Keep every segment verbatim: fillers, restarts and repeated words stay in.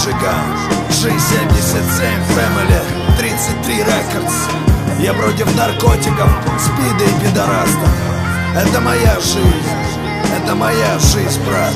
Жиган, джи семьдесят семь Family, тридцать три Records. Я против наркотиков, спида и пидорастов. Это моя жизнь, это моя жизнь, брат.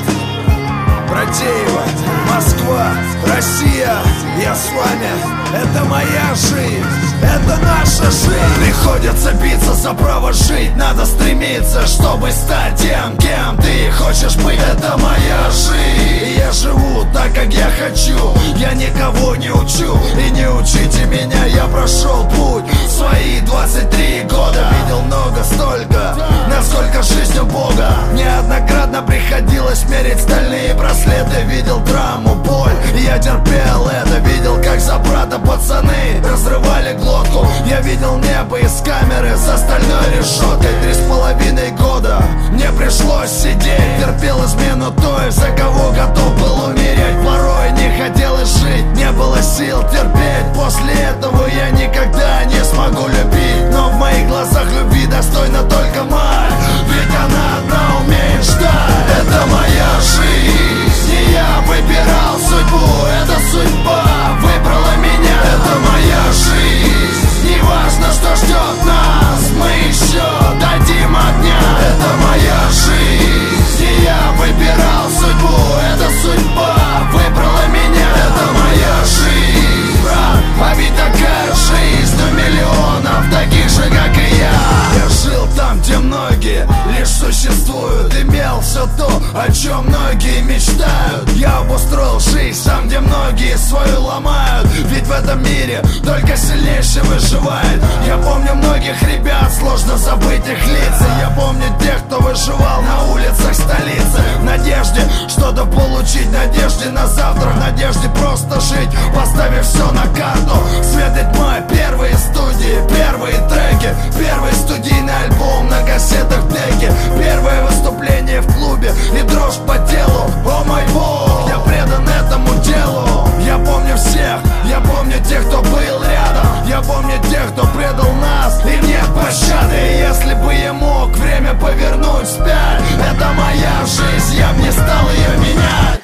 Братеево, Москва, Россия, я с вами. Это моя жизнь, это наша жизнь. Приходится биться за право жить. Надо стремиться, чтобы стать тем, кем ты хочешь быть. Это моя жизнь, я живу так, как я хочу. Я никого не учу, и не учите меня. Я прошел путь свои двадцать три года. Видел много, столько, насколько жизнь у Бога. Неоднократно приходилось мерить стальные браслеты. Видел драму, боль, и я терпел это. Видел, как за брата пацаны разрывали глотку. Я видел небо из камеры за стальной решеткой. Три с половиной года мне пришлось сидеть. Терпел измену той, за кого готов был умереть. Порой не хотелось жить, не было сил терпеть. После этого я никогда не смогу любить. Но в моих глазах любви достойна только мать, ведь она одна умеет ждать. Это моя жизнь, и я выбирал судьбу. Эта судьба выбрала меня. Это моя жизнь, не важно, что ждет нас, мы еще дадим огня. Это моя жизнь, и я выбирал судьбу. Эта судьба выбрала меня. Это моя жизнь, брат, а ведь такая жизнь у миллионов таких же, как и я. Я жил там, где многие лишь существуют. Имел все то, о чем многие мечтают. Я обустроил жизнь там, где многие свою ломают. Ведь в этом мире только сильнейший выживает. Я помню многих ребят, сложно забыть их лица. Я помню тех, кто выживал на улицах столицы. В надежде что-то получить, в надежде на завтра, в надежде просто жить, поставив все на карту. Свет и тьма, первые студии, первые треки, первый студийный альбом на кассетах деки, первое выступление в клубе и дрожь по телу. О мой бог, я предан этому делу. Я помню всех, я помню тех, кто был рядом. Я помню тех, кто предал нас, и нет пощады. И если бы я мог время повернуть вспять, это моя жизнь, я б не стал ее менять.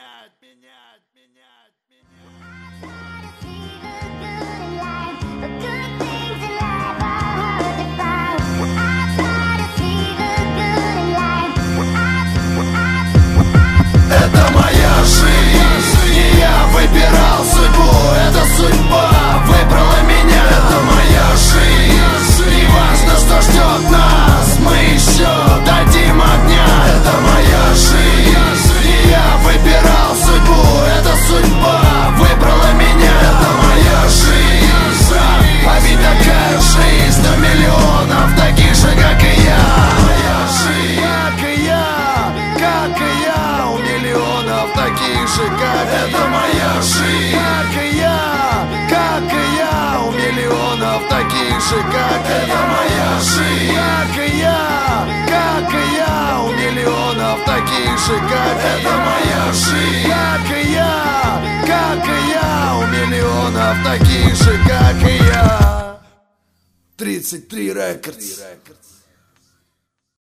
Это моя жизнь, и я выбирал судьбу. Эта судьба выбрала меня. Это моя жизнь, не важно, что ждет нас, мы еще дадим огня. Это моя жизнь, и я выбирал судьбу. Эта судьба выбрала меня. Это моя жизнь, а ведь такая жизнь у миллионов таких же, как и я. Моя жизнь, как и я, как и я, у миллионов таких же, как это моя жизнь. Как и я, как и я, у миллионов таких же, как это моя жизнь. Как и я, как и я, у миллионов таких же, как это моя жизнь. Как и я, как и я, у миллионов таких же, как и я. тридцать три Records.